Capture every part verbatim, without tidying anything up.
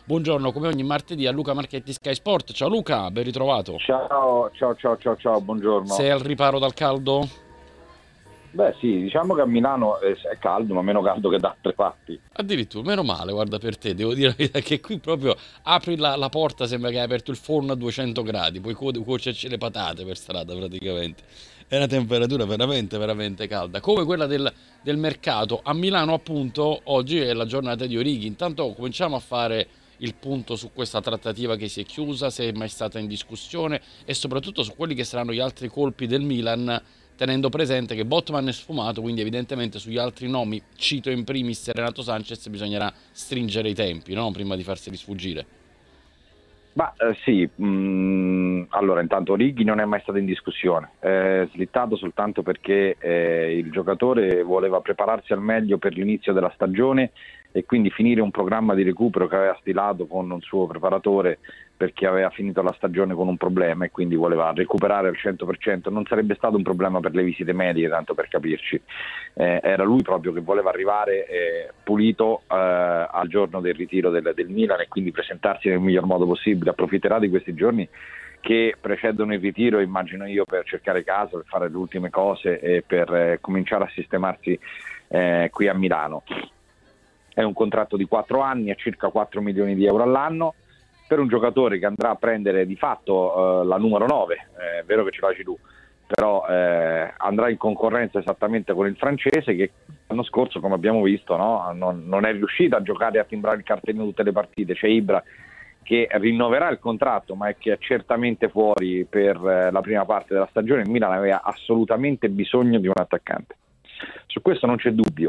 Buongiorno, come ogni martedì a Luca Marchetti, Sky Sport. Ciao Luca, ben ritrovato. Ciao, ciao, ciao, ciao, ciao, buongiorno. Sei al riparo dal caldo? Beh sì, diciamo che a Milano è caldo, ma meno caldo che da altre parti. Addirittura, meno male, guarda, per te, devo dire la verità che qui proprio apri la, la porta, sembra che hai aperto il forno a duecento gradi, puoi cu- cuocerci le patate per strada praticamente. È una temperatura veramente, veramente calda, come quella del, del mercato. A Milano appunto oggi è la giornata di Orighi, intanto cominciamo a fare il punto su questa trattativa che si è chiusa, se è mai stata in discussione e soprattutto su quelli che saranno gli altri colpi del Milan, tenendo presente che Botman è sfumato, quindi evidentemente sugli altri nomi, cito in primis Renato Sanchez, bisognerà stringere i tempi, no? Prima di farseli sfuggire. Ma eh, sì, mh, allora intanto Orighi non è mai stato in discussione, è slittato soltanto perché eh, il giocatore voleva prepararsi al meglio per l'inizio della stagione e quindi finire un programma di recupero che aveva stilato con un suo preparatore, perché aveva finito la stagione con un problema e quindi voleva recuperare al cento per cento. Non sarebbe stato un problema per le visite mediche, tanto per capirci, eh, era lui proprio che voleva arrivare eh, pulito eh, al giorno del ritiro del, del Milan e quindi presentarsi nel miglior modo possibile. Approfitterà di questi giorni che precedono il ritiro, immagino io, per cercare casa, per fare le ultime cose e per eh, cominciare a sistemarsi eh, qui a Milano. È un contratto di quattro anni a circa quattro milioni di euro all'anno per un giocatore che andrà a prendere di fatto eh, la numero nove, è vero che ce l'hai tu, però eh, andrà in concorrenza esattamente con il francese che l'anno scorso, come abbiamo visto, no, non, non è riuscito a giocare e a timbrare il cartellino tutte le partite. C'è Ibra che rinnoverà il contratto ma è che è certamente fuori per eh, la prima parte della stagione. Il Milan aveva assolutamente bisogno di un attaccante, su questo non c'è dubbio,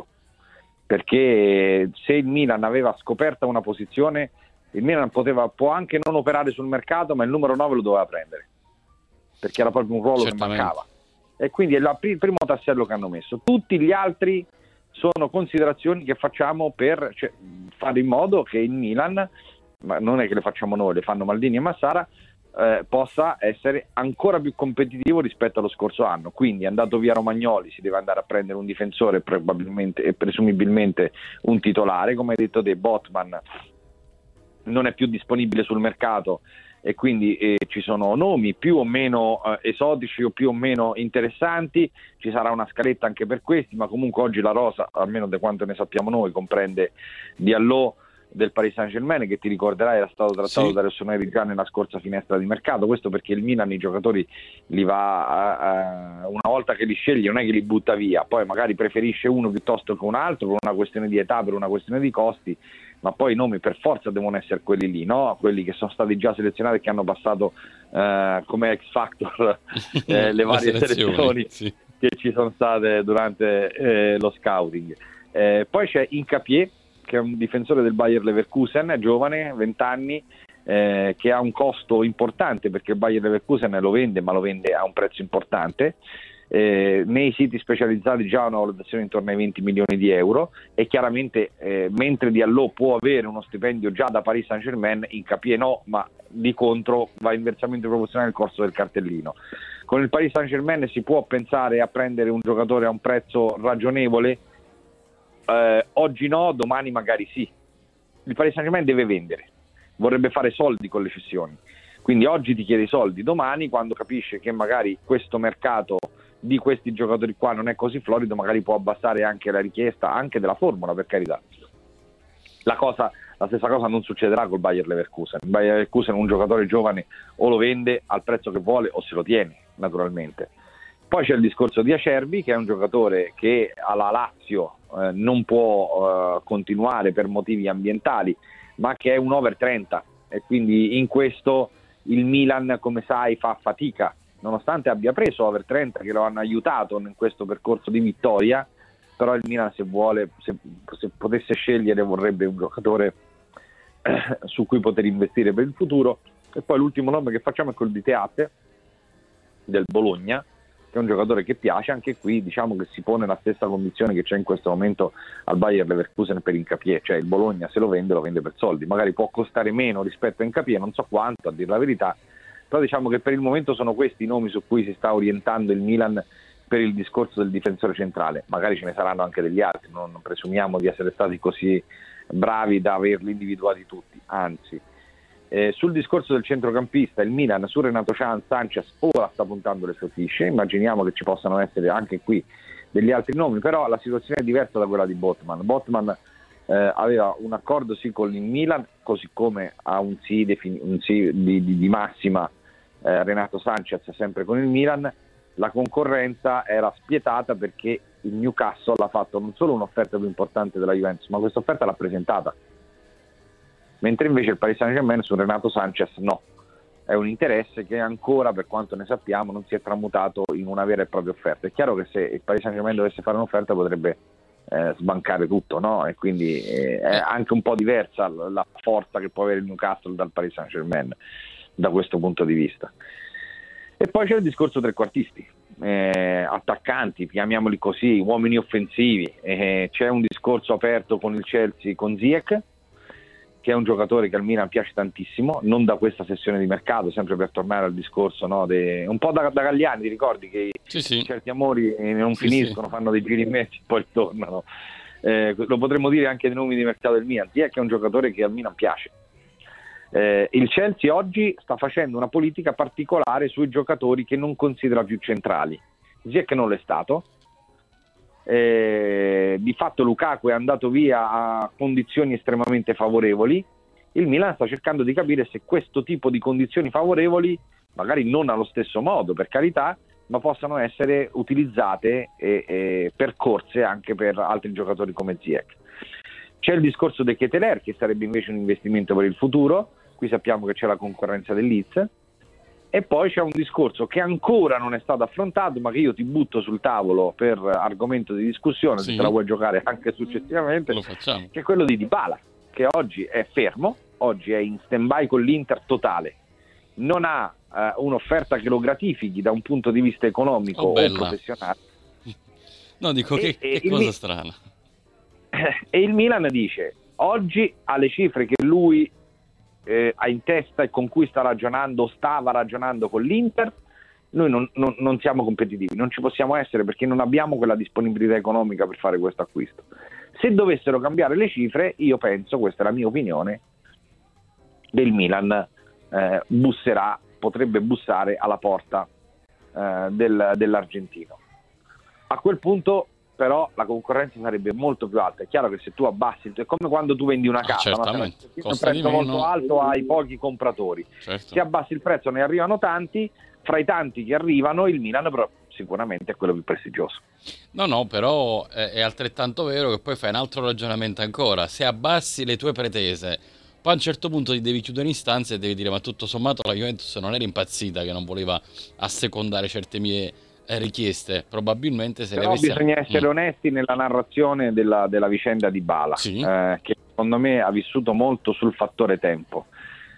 perché se il Milan aveva scoperta una posizione, il Milan poteva, può anche non operare sul mercato, ma il numero nove lo doveva prendere, perché era proprio un ruolo Certamente. che mancava, e quindi è la, il primo tassello che hanno messo. Tutti gli altri sono considerazioni che facciamo per cioè, fare in modo che il Milan, ma non è che le facciamo noi, le fanno Maldini e Massara, eh, possa essere ancora più competitivo rispetto allo scorso anno. Quindi è andato via Romagnoli, si deve andare a prendere un difensore probabilmente e presumibilmente un titolare. Come hai detto te, Botman non è più disponibile sul mercato e quindi eh, ci sono nomi più o meno eh, esotici o più o meno interessanti. Ci sarà una scaletta anche per questi, ma comunque oggi la rosa, almeno da quanto ne sappiamo noi, comprende Diallo del Paris Saint-Germain, che ti ricorderai era stato trattato sì. da Rossoneri già nella scorsa finestra di mercato. Questo perché il Milan i giocatori li va a, a, una volta che li sceglie non è che li butta via, poi magari preferisce uno piuttosto che un altro per una questione di età, per una questione di costi, ma poi i nomi per forza devono essere quelli lì, no? Quelli che sono stati già selezionati e che hanno passato eh, come X Factor eh, le varie Le selezioni, selezioni sì. che ci sono state durante eh, lo scouting. Eh, poi c'è Hincapié, che è un difensore del Bayer Leverkusen, è giovane, venti anni, eh, che ha un costo importante perché il Bayer Leverkusen lo vende, ma lo vende a un prezzo importante. Eh, nei siti specializzati già una valutazione intorno ai venti milioni di euro, e chiaramente eh, mentre Diallo può avere uno stipendio già da Paris Saint-Germain, Hincapié no, ma di contro va inversamente proporzionale al costo del cartellino. Con il Paris Saint-Germain si può pensare a prendere un giocatore a un prezzo ragionevole. Eh, oggi no, domani magari sì. Il Paris Saint-Germain deve vendere, vorrebbe fare soldi con le cessioni, quindi oggi ti chiede i soldi, domani quando capisce che magari questo mercato di questi giocatori qua non è così florido, magari può abbassare anche la richiesta anche della formula, per carità. La cosa, la stessa cosa non succederà col Bayer Leverkusen. Il Bayer Leverkusen un giocatore giovane o lo vende al prezzo che vuole o se lo tiene, naturalmente. Poi c'è il discorso di Acerbi, che è un giocatore che alla Lazio eh, non può eh, continuare per motivi ambientali, ma che è un over trenta, e quindi in questo il Milan, come sai, fa fatica, nonostante abbia preso over trenta che lo hanno aiutato in questo percorso di vittoria. Però il Milan, se vuole, se, se potesse scegliere, vorrebbe un giocatore eh, su cui poter investire per il futuro. E poi l'ultimo nome che facciamo è quello di Teate del Bologna, che è un giocatore che piace. Anche qui diciamo che si pone la stessa condizione che c'è in questo momento al Bayer Leverkusen per Hincapié, cioè il Bologna se lo vende lo vende per soldi, magari può costare meno rispetto a Hincapié, non so quanto a dire la verità, però diciamo che per il momento sono questi i nomi su cui si sta orientando il Milan per il discorso del difensore centrale. Magari ce ne saranno anche degli altri, non presumiamo di essere stati così bravi da averli individuati tutti, anzi. Eh, sul discorso del centrocampista, il Milan su Renato Sanchez ora sta puntando le sue fiche, immaginiamo che ci possano essere anche qui degli altri nomi, però la situazione è diversa da quella di Botman. Botman eh, aveva un accordo sì con il Milan, così come ha un sì, defini- un sì di, di, di massima eh, Renato Sanchez sempre con il Milan. La concorrenza era spietata perché il Newcastle ha fatto non solo un'offerta più importante della Juventus, ma questa offerta l'ha presentata, mentre invece il Paris Saint-Germain su Renato Sanchez no. È un interesse che ancora, per quanto ne sappiamo, non si è tramutato in una vera e propria offerta. È chiaro che se il Paris Saint-Germain dovesse fare un'offerta potrebbe eh, sbancare tutto, no? E quindi eh, è anche un po' diversa la forza che può avere il Newcastle dal Paris Saint-Germain da questo punto di vista. E poi c'è il discorso trequartisti, eh, attaccanti, chiamiamoli così, uomini offensivi. Eh, c'è un discorso aperto con il Chelsea, con Ziyech, che è un giocatore che al Milan piace tantissimo, non da questa sessione di mercato, sempre per tornare al discorso, no, de, un po' da, da Galliani, ti ricordi che sì, sì. certi amori non sì, finiscono, sì. fanno dei giri immensi, poi tornano. Eh, lo potremmo dire anche dei nomi di mercato del Milan. Ziyech è un giocatore che al Milan piace. Eh, il Chelsea oggi sta facendo una politica particolare sui giocatori che non considera più centrali. Ziyech non l'è stato. Eh, di fatto Lukaku è andato via a condizioni estremamente favorevoli. Il Milan sta cercando di capire se questo tipo di condizioni favorevoli, magari non allo stesso modo, per carità, ma possano essere utilizzate e, e percorse anche per altri giocatori come Ziyech. C'è il discorso De Ketelaere, che sarebbe invece un investimento per il futuro. Qui sappiamo che c'è la concorrenza del Leeds. E poi c'è un discorso che ancora non è stato affrontato, ma che io ti butto sul tavolo per argomento di discussione, sì. Se te la vuoi giocare anche successivamente, lo facciamo. Che è quello di Dybala, che oggi è fermo, oggi è in stand-by con l'Inter totale, non ha eh, un'offerta che lo gratifichi da un punto di vista economico oh, o professionale. No, dico e, che, che cosa Mi- strana. E il Milan dice, oggi ha le cifre che lui Eh, ha in testa e con cui sta ragionando, stava ragionando con l'Inter, noi non, non, non siamo competitivi, non ci possiamo essere perché non abbiamo quella disponibilità economica per fare questo acquisto. Se dovessero cambiare le cifre, io penso, questa è la mia opinione, del Milan eh, busserà, potrebbe bussare alla porta eh, del, dell'argentino. A quel punto però la concorrenza sarebbe molto più alta. È chiaro che se tu abbassi, è come quando tu vendi una casa, ah, certamente. No? Se un prezzo molto alto hai pochi compratori, certo. Se abbassi il prezzo ne arrivano tanti, fra i tanti che arrivano il Milan però sicuramente è quello più prestigioso. No, no, però è altrettanto vero che poi fai un altro ragionamento ancora. Se abbassi le tue pretese, poi a un certo punto ti devi chiudere in stanza e devi dire ma tutto sommato la Juventus non era impazzita che non voleva assecondare certe mie richieste, probabilmente se però avessi... bisogna essere mm. onesti nella narrazione della, della vicenda di Dybala, sì. eh, che secondo me ha vissuto molto sul fattore tempo,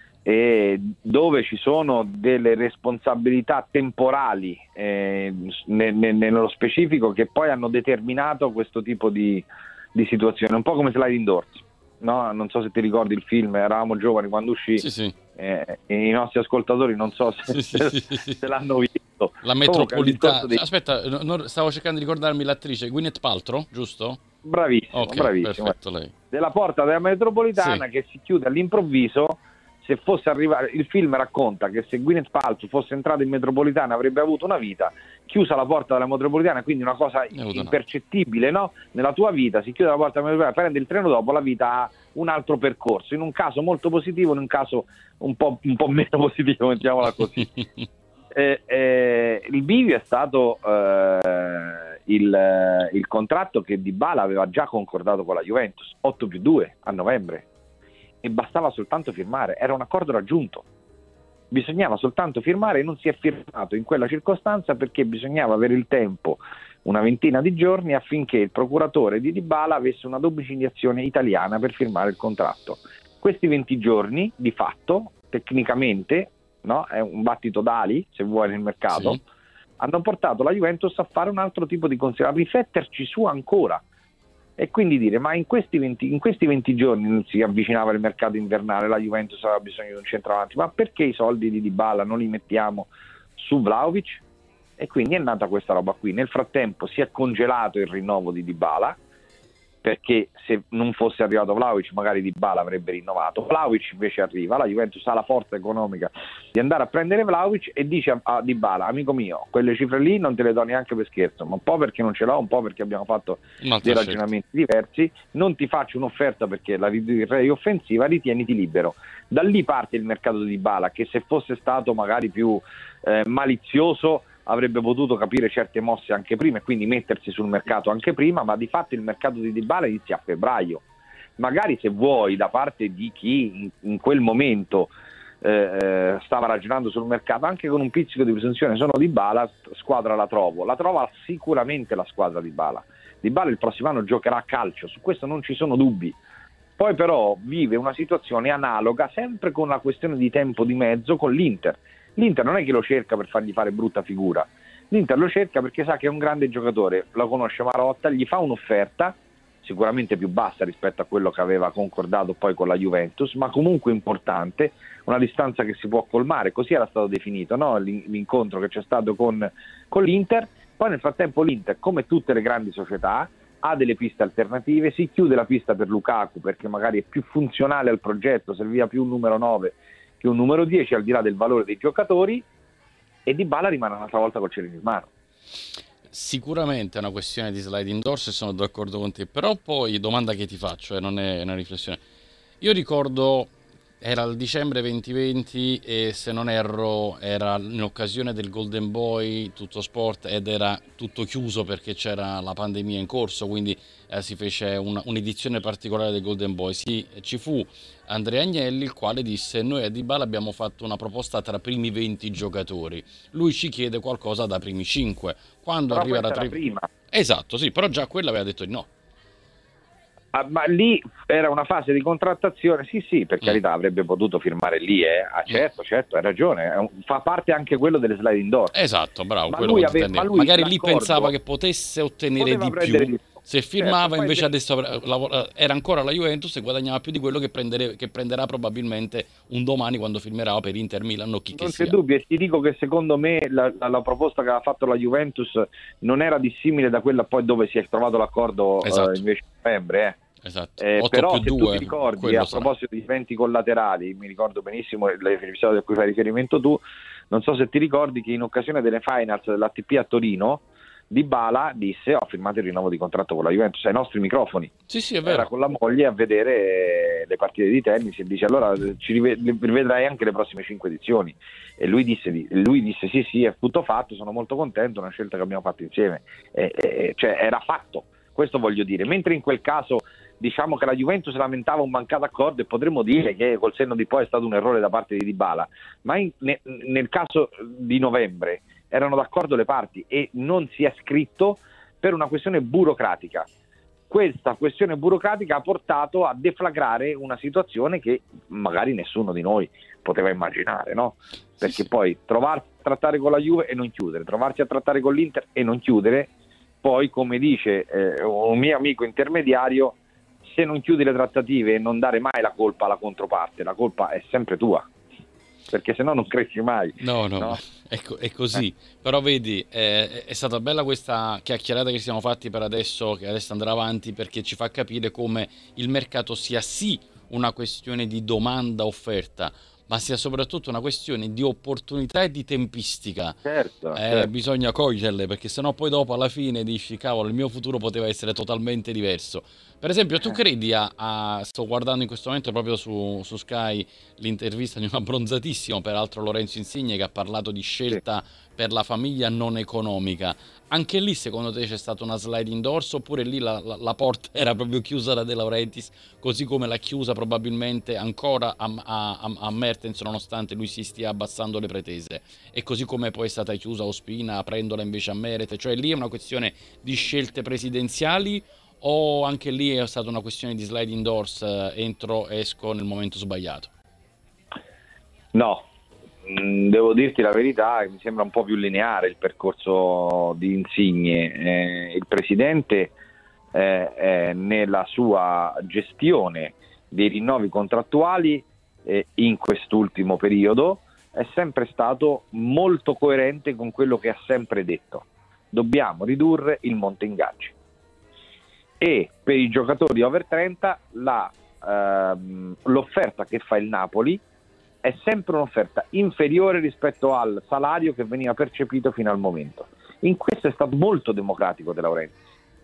e dove ci sono delle responsabilità temporali eh, ne, ne, nello specifico che poi hanno determinato questo tipo di, di situazione, un po' come Sliding Doors, no? Non so se ti ricordi il film, eravamo giovani quando uscì, sì, sì. Eh, e i nostri ascoltatori non so se, sì, sì, sì, sì. se l'hanno visto. La metropolitana, dei... aspetta, no, stavo cercando di ricordarmi l'attrice Gwyneth Paltrow, giusto? Bravissimo, okay, bravissimo. Perfetto, lei. Della porta della metropolitana, sì. Che si chiude all'improvviso. Se fosse arrivare, il film racconta che se Gwyneth Paltrow fosse entrata in metropolitana avrebbe avuto una vita, chiusa la porta della metropolitana, quindi una cosa impercettibile, no? Nella tua vita si chiude la porta della metropolitana, prende il treno dopo, la vita ha un altro percorso, in un caso molto positivo, in un caso un po', un po' meno positivo, mettiamola così. eh, eh, il bivio è stato eh, il, il contratto che Dybala aveva già concordato con la Juventus, otto più due a novembre. E bastava soltanto firmare, era un accordo raggiunto, bisognava soltanto firmare e non si è firmato in quella circostanza perché bisognava avere il tempo, una ventina di giorni, affinché il procuratore di Dybala avesse una domiciliazione italiana per firmare il contratto. Questi venti giorni di fatto, tecnicamente, no, è un battito d'ali se vuoi nel mercato, sì. Hanno portato la Juventus a fare un altro tipo di considerazione, a rifletterci su ancora. E quindi dire, ma in questi venti, in questi venti giorni si avvicinava il mercato invernale, la Juventus aveva bisogno di un centravanti, ma perché i soldi di Dybala non li mettiamo su Vlahovic? E quindi è nata questa roba qui. Nel frattempo si è congelato il rinnovo di Dybala perché se non fosse arrivato Vlahovic magari Dybala avrebbe rinnovato. Vlahovic invece arriva, la Juventus ha la forza economica di andare a prendere Vlahovic e dice a, a Dybala: amico mio, quelle cifre lì non te le do neanche per scherzo, ma un po' perché non ce l'ho, un po' perché abbiamo fatto dei ragionamenti diversi, non ti faccio un'offerta perché la ridurrei offensiva, ritieniti libero. Da lì parte il mercato di Dybala, che se fosse stato magari più eh, malizioso avrebbe potuto capire certe mosse anche prima e quindi mettersi sul mercato anche prima, ma di fatto il mercato di Dybala inizia a febbraio. Magari, se vuoi, da parte di chi in, in quel momento eh, stava ragionando sul mercato, anche con un pizzico di presunzione, sono Dybala, squadra la trovo, la trova sicuramente la squadra Dybala. Dybala il prossimo anno giocherà a calcio, su questo non ci sono dubbi. Poi però vive una situazione analoga, sempre con la questione di tempo di mezzo, con l'Inter. L'Inter non è che lo cerca per fargli fare brutta figura, l'Inter lo cerca perché sa che è un grande giocatore, lo conosce Marotta, gli fa un'offerta sicuramente più bassa rispetto a quello che aveva concordato poi con la Juventus, ma comunque importante, una distanza che si può colmare, così era stato definito, no? L'incontro che c'è stato con, con l'Inter. Poi nel frattempo l'Inter, come tutte le grandi società, ha delle piste alternative, si chiude la pista per Lukaku perché magari è più funzionale al progetto, serviva più un numero nove che un numero dieci, al di là del valore dei giocatori, e Dybala rimane un'altra volta col cerino in mano. Sicuramente è una questione di sliding doors e sono d'accordo con te, però poi domanda che ti faccio, eh, non è una riflessione. Io ricordo, era il dicembre duemilaventi e se non erro era in occasione del Golden Boy Tutto Sport ed era tutto chiuso perché c'era la pandemia in corso, quindi eh, si fece una, un'edizione particolare del Golden Boy. Sì, ci fu Andrea Agnelli il quale disse: noi a Dybala abbiamo fatto una proposta tra primi venti giocatori, lui ci chiede qualcosa da primi cinque. Quando però arriva da tre... prima, esatto, sì, però già quella aveva detto di no. Ah, ma lì era una fase di contrattazione, sì sì, per carità, mm. avrebbe potuto firmare lì, eh. ah, certo, certo, hai ragione, fa parte anche quello delle sliding door. Esatto, bravo, ma quello lui ave- ma lui magari lì pensava che potesse ottenere di più, di... se firmava, certo, invece adesso era ancora la Juventus e guadagnava più di quello che, prendere, che prenderà probabilmente un domani quando firmerà per Inter Milan o chi non che sia. c'è dubbio, e ti dico che secondo me la, la, la proposta che aveva fatto la Juventus non era dissimile da quella poi dove si è trovato l'accordo, esatto. eh, invece di novembre, eh. Esatto. Eh, però se due, tu ti ricordi, a sarà. proposito di eventi collaterali, mi ricordo benissimo l'episodio a cui fai riferimento tu, non so se ti ricordi che in occasione delle finals dell'A T P a Torino Dybala disse: ho firmato il rinnovo di contratto con la Juventus ai nostri microfoni. Sì, sì, è vero. Era con la moglie a vedere le partite di tennis e dice: allora ci rivedrai anche le prossime cinque edizioni. E lui disse, lui disse sì sì, è tutto fatto, sono molto contento, è una scelta che abbiamo fatto insieme. E, e, cioè era fatto, questo voglio dire. Mentre in quel caso diciamo che la Juventus lamentava un mancato accordo, e potremmo dire che col senno di poi è stato un errore da parte di Dybala, ma in, ne, nel caso di novembre erano d'accordo le parti e non si è scritto per una questione burocratica. Questa questione burocratica ha portato a deflagrare una situazione che magari nessuno di noi poteva immaginare, no? Perché poi trovarsi a trattare con la Juve e non chiudere, trovarsi a trattare con l'Inter e non chiudere, poi come dice eh, un mio amico intermediario, se non chiudi le trattative, non dare mai la colpa alla controparte, la colpa è sempre tua, perché se no non cresci mai. No, no, no? È, è così. Eh. Però vedi, eh, è stata bella questa chiacchierata che ci siamo fatti per adesso, che adesso andrà avanti, perché ci fa capire come il mercato sia sì una questione di domanda-offerta, ma sia soprattutto una questione di opportunità e di tempistica. Certo, eh, certo. Bisogna coglierle, perché sennò poi dopo alla fine dici: cavolo, il mio futuro poteva essere totalmente diverso. Per esempio, tu credi a, a sto guardando in questo momento proprio su, su Sky l'intervista di un abbronzatissimo, peraltro Lorenzo Insigne, che ha parlato di scelta sì. per la famiglia non economica. Anche lì secondo te c'è stata una sliding doors, oppure lì la, la, la porta era proprio chiusa da De Laurentiis, così come l'ha chiusa probabilmente ancora a, a, a Mertens, nonostante lui si stia abbassando le pretese, e così come poi è stata chiusa Ospina aprendola invece a Meret? Cioè lì è una questione di scelte presidenziali, o anche lì è stata una questione di sliding doors, eh, entro, esco nel momento sbagliato? No, devo dirti la verità, mi sembra un po' più lineare il percorso di Insigne. Eh, il presidente eh, eh, nella sua gestione dei rinnovi contrattuali eh, in quest'ultimo periodo è sempre stato molto coerente con quello che ha sempre detto: dobbiamo ridurre il monte ingaggi. e per i giocatori over trenta la, ehm, l'offerta che fa il Napoli è sempre un'offerta inferiore rispetto al salario che veniva percepito fino al momento. In questo è stato molto democratico De Laurentiis.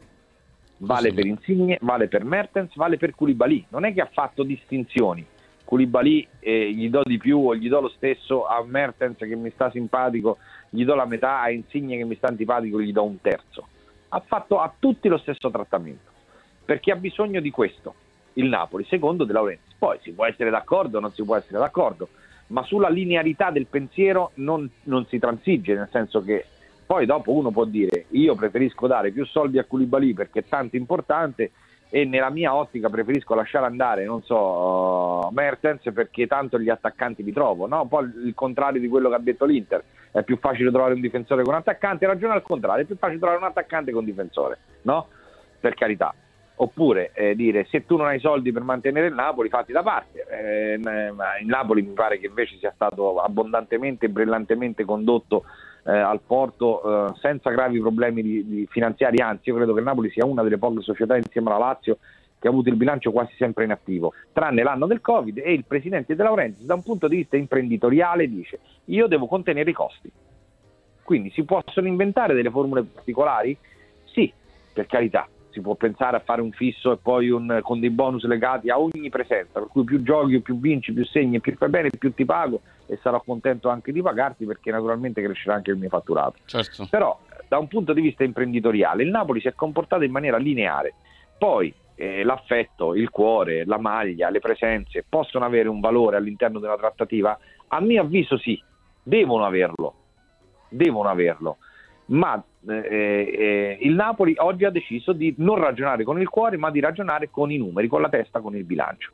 Vale per Insigne, vale per Mertens, vale per Koulibaly. Non è che ha fatto distinzioni. Koulibaly eh, gli do di più o gli do lo stesso, a Mertens che mi sta simpatico gli do la metà, a Insigne che mi sta antipatico gli do un terzo. Ha fatto a tutti lo stesso trattamento, perché ha bisogno di questo il Napoli, secondo De Laurentiis. Poi si può essere d'accordo o non si può essere d'accordo, ma sulla linearità del pensiero non, non si transige, nel senso che poi dopo uno può dire io preferisco dare più soldi a Koulibaly perché è tanto importante e nella mia ottica preferisco lasciare andare, non so, Mertens perché tanto gli attaccanti li trovo, no? Poi il contrario di quello che ha detto l'Inter, è più facile trovare un difensore con un attaccante, ragiona al contrario, è più facile trovare un attaccante con un difensore, no? Per carità. Oppure eh, dire se tu non hai soldi per mantenere il Napoli fatti da parte. Eh, il Napoli mi pare che invece sia stato abbondantemente e brillantemente condotto eh, al Porto eh, senza gravi problemi di, di finanziari, anzi io credo che il Napoli sia una delle poche società insieme alla Lazio che ha avuto il bilancio quasi sempre in attivo, tranne l'anno del Covid, e il presidente De Laurentiis da un punto di vista imprenditoriale dice io devo contenere i costi. Quindi si possono inventare delle formule particolari? Sì, per carità. Si può pensare a fare un fisso e poi un, con dei bonus legati a ogni presenza, per cui più giochi, più vinci, più segni, più fai bene, più ti pago e sarò contento anche di pagarti perché naturalmente crescerà anche il mio fatturato. Certo. Però da un punto di vista imprenditoriale il Napoli si è comportato in maniera lineare. Poi eh, l'affetto, il cuore, la maglia, le presenze possono avere un valore all'interno della trattativa? A mio avviso sì, devono averlo, devono averlo. Ma eh, eh, il Napoli oggi ha deciso di non ragionare con il cuore ma di ragionare con i numeri, con la testa, con il bilancio,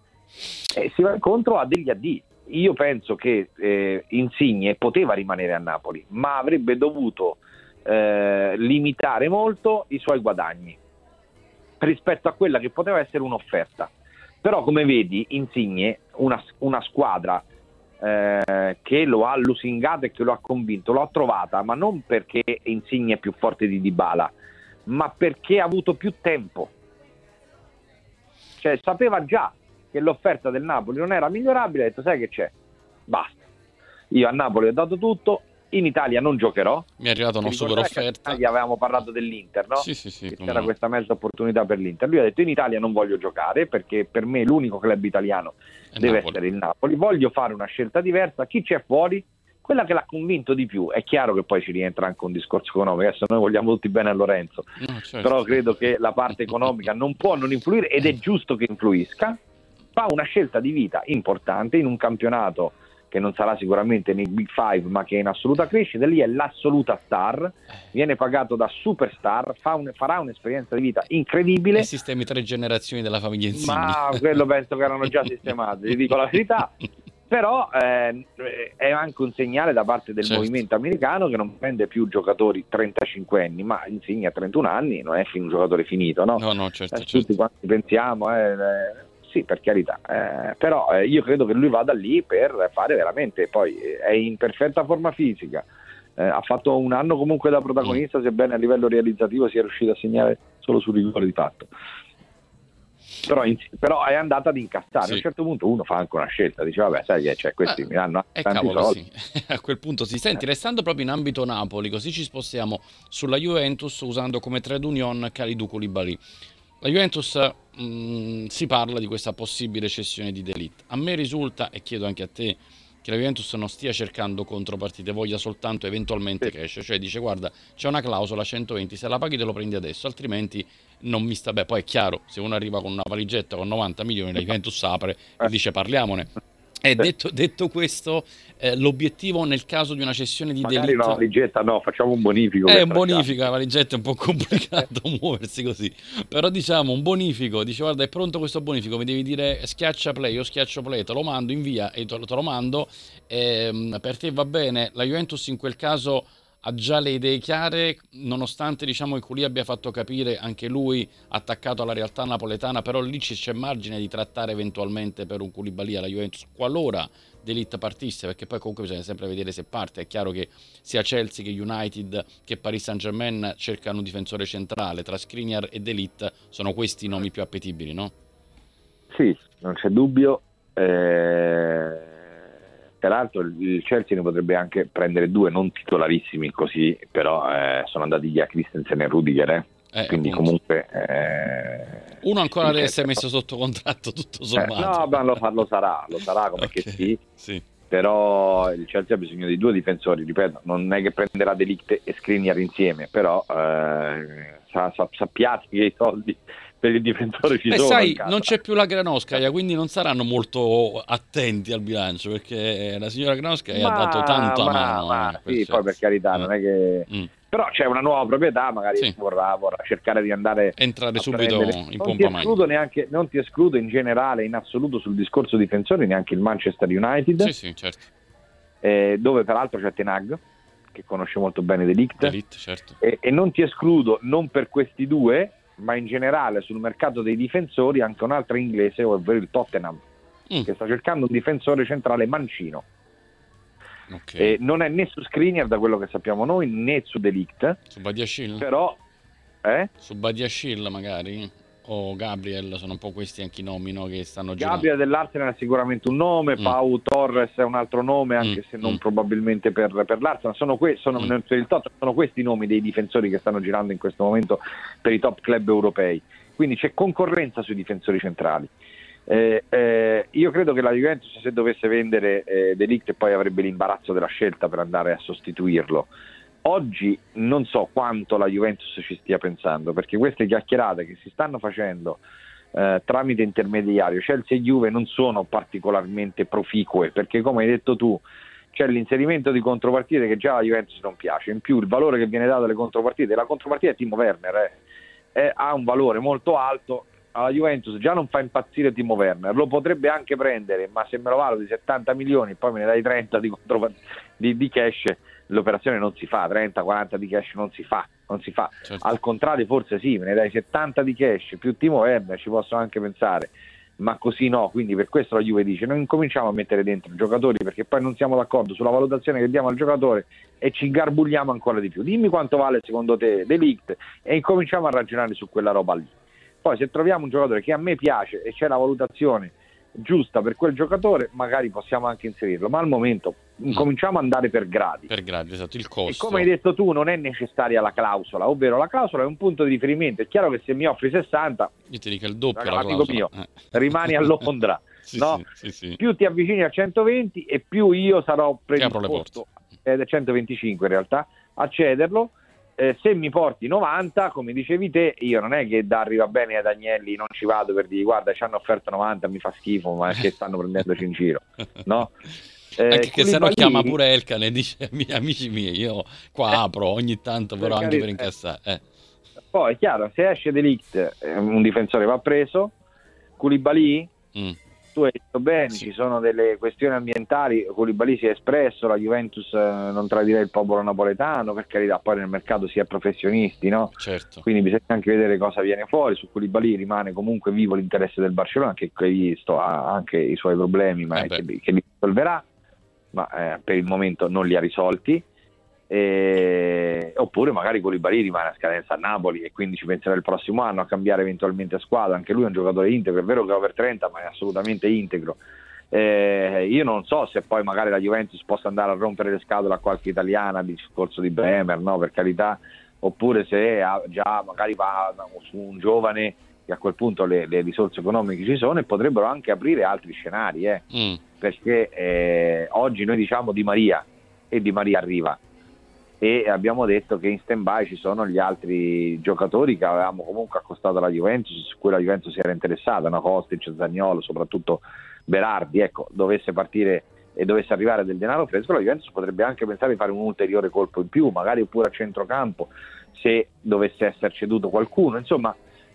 e si va incontro a degli addii. Io penso che eh, Insigne poteva rimanere a Napoli ma avrebbe dovuto eh, limitare molto i suoi guadagni rispetto a quella che poteva essere un'offerta. Però come vedi Insigne una, una squadra Eh, che lo ha lusingato e che lo ha convinto, l'ho trovata, ma non perché Insigne è più forte di Dybala, ma perché ha avuto più tempo. Cioè sapeva già che l'offerta del Napoli non era migliorabile, ha detto sai che c'è, basta, io a Napoli ho dato tutto, in Italia non giocherò. Mi è arrivata una super offerta. Gli avevamo parlato dell'Inter, no? Sì, sì, sì, che come c'era no. questa mezza opportunità per l'Inter. Lui ha detto in Italia non voglio giocare perché per me l'unico club italiano È deve Napoli. essere il Napoli, voglio fare una scelta diversa. Chi c'è fuori? Quella che l'ha convinto di più. È chiaro che poi ci rientra anche un discorso economico, adesso noi vogliamo tutti bene a Lorenzo, No, certo. però credo che la parte economica non può non influire ed è giusto che influisca. Fa una scelta di vita importante in un campionato che non sarà sicuramente nei Big Five ma che è in assoluta crescita, lì è l'assoluta star, viene pagato da superstar, fa un, farà un'esperienza di vita incredibile. E sistemi tre generazioni della famiglia Insigne. Ma quello penso che erano già sistemati, vi dico la verità. Però eh, è anche un segnale da parte del certo. movimento americano che non prende più giocatori trentacinque anni, ma Insigne a trentuno anni non è un giocatore finito, no? No, no, certo, eh, certo. Tutti quanti pensiamo, eh, eh, sì, per carità, eh, però eh, io credo che lui vada lì per fare veramente, poi eh, è in perfetta forma fisica, eh, ha fatto un anno comunque da protagonista, mm. sebbene a livello realizzativo sia riuscito a segnare solo sul rigore di fatto. Però, in, però è andata ad incassare. Sì. A un certo punto uno fa anche una scelta, dice vabbè sai che cioè, questi eh, mi danno eh, tanti cavolo, soldi. sì. A quel punto si senti, restando proprio in ambito Napoli, così ci spostiamo sulla Juventus usando come trade union Kalidou Koulibaly. La Juventus mh, si parla di questa possibile cessione di De Ligt. A me risulta, e chiedo anche a te, che la Juventus non stia cercando contropartite, voglia soltanto eventualmente sì. cash, cioè dice guarda c'è una clausola centoventi, se la paghi te lo prendi adesso, altrimenti non mi sta bene. Poi è chiaro, se uno arriva con una valigetta con novanta milioni la Juventus apre e dice parliamone. E detto, detto questo, eh, l'obiettivo nel caso di una cessione di De Magari Ligt, una valigetta no, facciamo un bonifico. è un bonifico, la valigetta è un po' complicato muoversi così, però diciamo un bonifico, dice guarda è pronto questo bonifico, mi devi dire schiaccia play, io schiaccio play, te lo mando in via e te lo, te lo mando, ehm, per te va bene. La Juventus in quel caso ha già le idee chiare, nonostante diciamo che Koulibaly abbia fatto capire anche lui attaccato alla realtà napoletana, però lì ci c'è margine di trattare eventualmente per un Koulibaly alla Juventus qualora De Ligt partisse, perché poi comunque bisogna sempre vedere se parte. È chiaro che sia Chelsea che United che Paris Saint-Germain cercano un difensore centrale, tra Skriniar e De Ligt sono questi i nomi più appetibili, no? Sì, non c'è dubbio. Eh... Peraltro il Chelsea ne potrebbe anche prendere due non titolarissimi così, però eh, sono andati via Christensen e Rudiger, eh. Eh, quindi appunto. Comunque eh, uno ancora deve essere messo sotto contratto tutto sommato. Eh, no, ma lo, lo sarà, lo sarà come okay, che sì, sì. Però il Chelsea ha bisogno di due difensori, ripeto, non è che prenderà De Ligt e Skriniar insieme, però eh, sa, sa, sappiate che i soldi per il difensore ci Beh, sono. Sai, non c'è più la Granovskaya, quindi non saranno molto attenti al bilancio, perché la signora Granovskaya ha dato tanto ma, a mano. Ma, eh, sì, poi per carità, mm. non è che... Mm. Però c'è una nuova proprietà, magari sì. vorrà, vorrà cercare di andare entrare subito prendere. in non pompa ti escludo neanche, non ti escludo in generale, in assoluto sul discorso difensori, neanche il Manchester United, sì, sì, certo. eh, dove peraltro c'è Ten Hag, che conosce molto bene De Ligt, De Ligt certo. e, e non ti escludo, non per questi due, ma in generale sul mercato dei difensori anche un'altra inglese, ovvero il Tottenham, mm. che sta cercando un difensore centrale mancino. Okay. Eh, non è né su Skriniar da quello che sappiamo noi, né su De Ligt, su Badiashile, però eh? su Badiashile magari o Gabriel, sono un po' questi anche i nomi, no, che stanno girando. Gabriel dell'Arsenal è sicuramente un nome, mm. Pau Torres è un altro nome, anche mm. se non mm. probabilmente per, per l'Arsenal. Sono, que- sono, mm. per il Tottenham, sono questi i nomi dei difensori che stanno girando in questo momento per i top club europei, quindi c'è concorrenza sui difensori centrali. Eh, eh, io credo che la Juventus, se dovesse vendere eh, De Ligt, poi avrebbe l'imbarazzo della scelta per andare a sostituirlo. Oggi non so quanto la Juventus ci stia pensando, perché queste chiacchierate che si stanno facendo eh, tramite intermediario Chelsea e Juve non sono particolarmente proficue, perché come hai detto tu c'è l'inserimento di contropartite che già alla Juventus non piace, in più il valore che viene dato alle contropartite, la contropartita è Timo Werner, eh, è, ha un valore molto alto. Alla Juventus già non fa impazzire Timo Werner, lo potrebbe anche prendere, ma se me lo valuti settanta milioni poi me ne dai trenta di, di, di cash, l'operazione non si fa, trenta quaranta di cash non si fa, non si fa. Certo. Al contrario forse sì, me ne dai settanta di cash più Timo Werner, ci posso anche pensare, ma così no. Quindi per questo la Juve dice noi incominciamo a mettere dentro i giocatori, perché poi non siamo d'accordo sulla valutazione che diamo al giocatore e ci garbugliamo ancora di più. Dimmi quanto vale secondo te De Ligt e incominciamo a ragionare su quella roba lì. Poi se troviamo un giocatore che a me piace e c'è la valutazione giusta per quel giocatore, magari possiamo anche inserirlo, ma al momento incominciamo ad andare per gradi. Per gradi, esatto, il costo. E come hai detto tu, non è necessaria la clausola, ovvero la clausola è un punto di riferimento. È chiaro che se mi offri sessanta, io ti dico il doppio, la clausola. Mio, eh. rimani a Londra, sì, no? sì, sì, sì. Più ti avvicini a centoventi e più io sarò predisposto, ed è centoventicinque in realtà, a cederlo. Eh, se mi porti novanta, come dicevi te, io non è che da arriva bene ad Agnelli non ci vado per dire guarda ci hanno offerto novanta, mi fa schifo, ma è che stanno prendendoci in giro, no? Eh, anche che se no chiama pure Elkan e dice amici miei, io qua eh, apro ogni tanto però anche per incassare. Eh. Poi è chiaro, se esce De Ligt, un difensore va preso. Koulibaly, mm. tu hai detto bene, sì. Ci sono delle questioni ambientali, Koulibaly si è espresso, la Juventus non tradirà il popolo napoletano, per carità, poi nel mercato si è professionisti, no? Certo. Quindi bisogna anche vedere cosa viene fuori. Su Koulibaly rimane comunque vivo l'interesse del Barcellona, che hai visto ha anche i suoi problemi, ma eh che, che li risolverà, ma eh, per il momento non li ha risolti. E... oppure magari Koulibaly rimane a scadenza a Napoli e quindi ci penserà il prossimo anno a cambiare eventualmente a squadra. Anche lui è un giocatore integro, è vero che è over trenta, ma è assolutamente integro. Eh, io non so se poi magari la Juventus possa andare a rompere le scatole a qualche italiana di discorso di Bremer, no, per carità, oppure se ha, già magari va su un giovane che a quel punto le, le risorse economiche ci sono, e potrebbero anche aprire altri scenari, eh. mm. perché eh, oggi noi diciamo Di Maria e Di Maria arriva, e abbiamo detto che in stand-by ci sono gli altri giocatori che avevamo comunque accostato alla Juventus, su cui la Juventus si era interessata, no? Kostic, Zaniolo, soprattutto Berardi. Ecco, dovesse partire e dovesse arrivare del denaro fresco, la Juventus potrebbe anche pensare di fare un ulteriore colpo in più, magari oppure a centrocampo, se dovesse essere ceduto qualcuno. Insomma,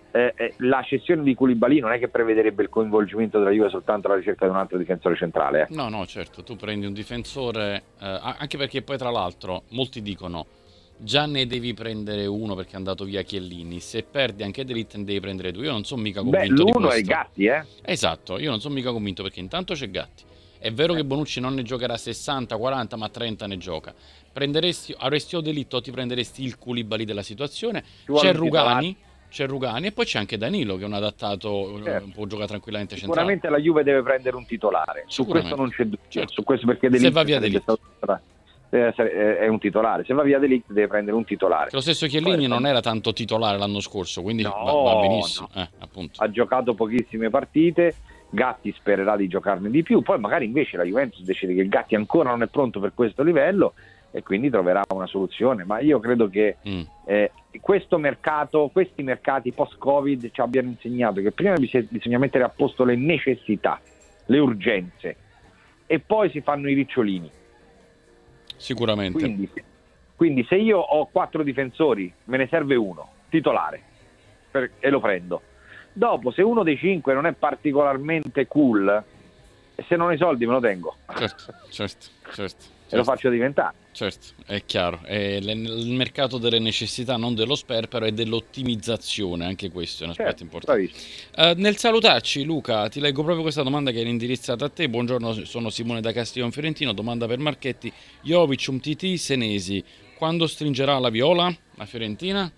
eh, eh, la cessione di Koulibaly non è che prevederebbe il coinvolgimento della Juve soltanto alla ricerca di un altro difensore centrale. Eh. No, no, certo, tu prendi un difensore, eh, anche perché poi tra l'altro molti dicono già ne devi prendere uno perché è andato via Chiellini, se perdi anche De Ligt ne devi prendere due. Io non sono mica convinto Beh, di questo. L'uno è Gatti, eh? Esatto, io non sono mica convinto perché intanto c'è Gatti. È vero che Bonucci non ne giocherà sessanta, quaranta, ma trenta ne gioca. Prenderesti, avresti o De Ligt o ti prenderesti il Koulibaly della situazione. C'è Rugani, c'è Rugani e poi c'è anche Danilo che è un adattato, certo. Può giocare tranquillamente centrale. Sicuramente la Juve deve prendere un titolare, su questo non c'è dubbio, certo. Su questo perché De Se va via De Ligt è un titolare, se va via De Ligt deve prendere un titolare. Che lo stesso Chiellini poi, non era tanto titolare l'anno scorso, quindi no, va, va benissimo, no. Eh, appunto. Ha giocato pochissime partite, Gatti spererà di giocarne di più, poi magari invece la Juventus decide che Gatti ancora non è pronto per questo livello e quindi troverà una soluzione, ma io credo che mm. eh, questo mercato, questi mercati post-Covid ci abbiano insegnato che prima bisogna mettere a posto le necessità, le urgenze e poi si fanno i ricciolini. Sicuramente. Quindi, quindi se io ho quattro difensori, me ne serve uno, titolare, per, e lo prendo. Dopo, se uno dei cinque non è particolarmente cool, se non ho i soldi me lo tengo. Certo, certo, certo. E lo faccio diventare. Certo, è chiaro. È il mercato delle necessità, non dello sperpero, e dell'ottimizzazione, anche questo è un aspetto certo, importante. Uh, nel salutarci, Luca, ti leggo proprio questa domanda che era indirizzata a te. Buongiorno, sono Simone da Castiglione Fiorentino. Domanda per Marchetti: Jovic, Umtiti, Senesi, quando stringerà la viola la Fiorentina?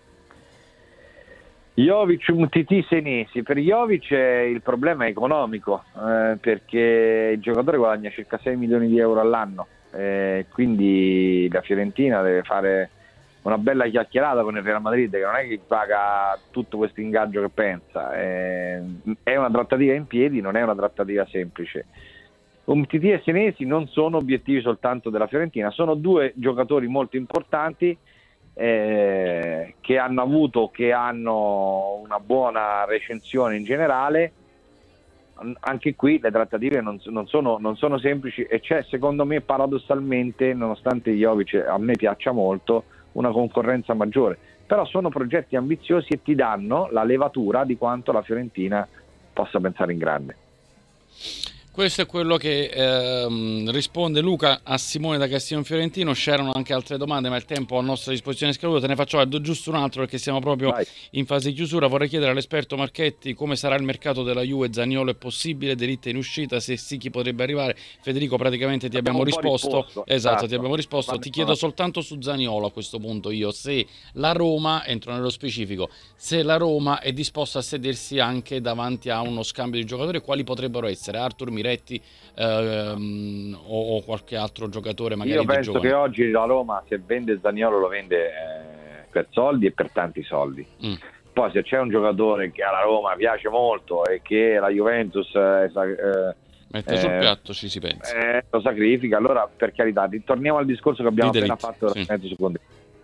Jovic, Umtiti, Senesi. Per Jovic il problema è economico, eh, perché il giocatore guadagna circa sei milioni di euro all'anno. Eh, quindi la Fiorentina deve fare una bella chiacchierata con il Real Madrid, che non è che paga tutto questo ingaggio che pensa, eh, è una trattativa in piedi, non è una trattativa semplice. Umtiti e Senesi non sono obiettivi soltanto della Fiorentina, sono due giocatori molto importanti eh, che hanno avuto, che hanno una buona recensione in generale. Anche qui le trattative non, non, sono, non sono semplici e c'è, secondo me, paradossalmente, nonostante Jovic a me piaccia molto, una concorrenza maggiore, però sono progetti ambiziosi e ti danno la levatura di quanto la Fiorentina possa pensare in grande. Questo è quello che ehm, risponde Luca a Simone da Castiglione Fiorentino. C'erano anche altre domande, ma il tempo a nostra disposizione è scaduto. Te ne faccio giusto un altro perché siamo proprio Vai. in fase di chiusura. Vorrei chiedere all'esperto Marchetti come sarà il mercato della Juve. Zaniolo è possibile? De Ligt in uscita? Se sì, chi potrebbe arrivare? Federico, praticamente ti abbiamo, abbiamo risposto. risposto. Esatto, esatto, ti abbiamo risposto. Ma ti chiedo soltanto su Zaniolo a questo punto io, se la Roma, entro nello specifico, se la Roma è disposta a sedersi anche davanti a uno scambio di giocatori, quali potrebbero essere? Artur Miretti ehm, o, o qualche altro giocatore magari io di penso giovane. Che oggi la Roma, se vende Zaniolo, lo vende eh, per soldi e per tanti soldi. mm. Poi se c'è un giocatore che alla Roma piace molto e che la Juventus eh, eh, mette sul piatto, ci si pensa, eh, lo sacrifica, allora per carità, ritorniamo al discorso che abbiamo appena fatto sì. su Conte.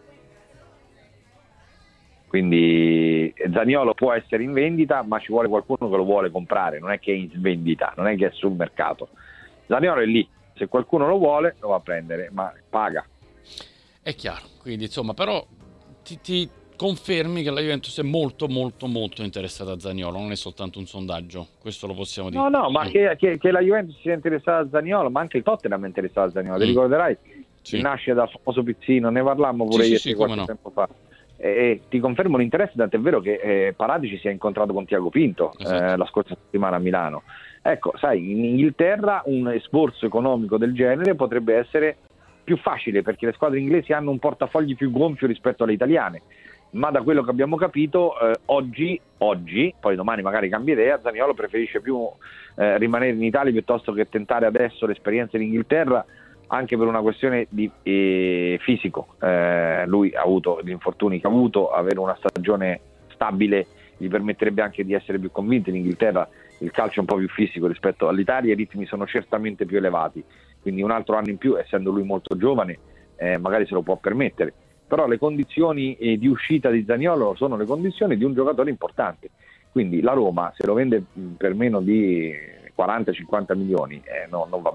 Quindi Zaniolo può essere in vendita, ma ci vuole qualcuno che lo vuole comprare, non è che è in vendita, non è che è sul mercato. Zaniolo è lì, se qualcuno lo vuole lo va a prendere, ma paga. È chiaro, quindi insomma, però ti, ti confermi che la Juventus è molto molto molto interessata a Zaniolo, non è soltanto un sondaggio, questo lo possiamo dire. No, no, ma mm. che, che, che la Juventus sia interessata a Zaniolo, ma anche il Tottenham è interessato a Zaniolo, mm. ti ricorderai? Sì. Nasce dal famoso Pizzino, ne parlammo pure sì, io sì, sì, qualche no. tempo fa. E ti confermo l'interesse, tant'è vero che eh, Paratici si è incontrato con Tiago Pinto esatto. eh, la scorsa settimana a Milano. Ecco, sai, in Inghilterra un sforzo economico del genere potrebbe essere più facile perché le squadre inglesi hanno un portafogli più gonfio rispetto alle italiane, ma da quello che abbiamo capito eh, oggi, oggi, poi domani magari cambia idea, Zaniolo preferisce più eh, rimanere in Italia piuttosto che tentare adesso l'esperienza in Inghilterra, anche per una questione di eh, fisico. Eh, lui ha avuto gli infortuni che ha avuto, avere una stagione stabile gli permetterebbe anche di essere più convinto. In Inghilterra il calcio è un po' più fisico rispetto all'Italia, i ritmi sono certamente più elevati, quindi un altro anno in più, essendo lui molto giovane, eh, magari se lo può permettere, però le condizioni eh, di uscita di Zaniolo sono le condizioni di un giocatore importante, quindi la Roma se lo vende per meno di quaranta cinquanta milioni eh, no, non va bene.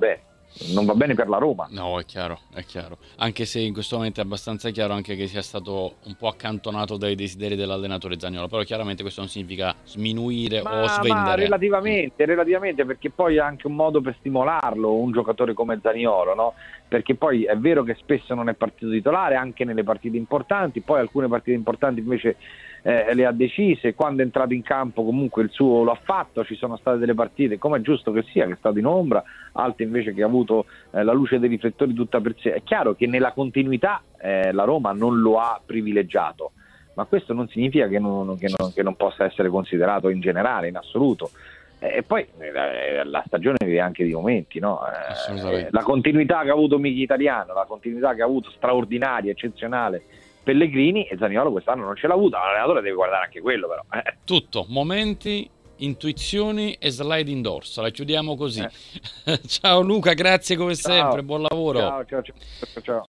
non va bene per la Roma. No, è chiaro, è chiaro. Anche se in questo momento è abbastanza chiaro anche che sia stato un po' accantonato dai desideri dell'allenatore Zaniolo, però chiaramente questo non significa sminuire Ma, o ma svendere. relativamente, relativamente, perché poi è anche un modo per stimolarlo un giocatore come Zaniolo, no? Perché poi è vero che spesso non è partito titolare anche nelle partite importanti, poi alcune partite importanti invece eh, le ha decise, quando è entrato in campo comunque il suo lo ha fatto, ci sono state delle partite, come è giusto che sia, che è stato in ombra, altre invece che ha avuto eh, la luce dei riflettori tutta per sé. È chiaro che nella continuità eh, la Roma non lo ha privilegiato, ma questo non significa che non, che non, che non possa essere considerato in generale, in assoluto. E poi eh, la stagione vive anche di momenti, no? Eh, la continuità che ha avuto Mkhitaryan, la continuità che ha avuto straordinaria, eccezionale Pellegrini, e Zaniolo quest'anno non ce l'ha avuta, l'allenatore deve guardare anche quello però. Eh. Tutto, momenti, intuizioni e sliding doors, la chiudiamo così. Eh. Ciao Luca, grazie come ciao. sempre, buon lavoro. Ciao, ciao, ciao, ciao.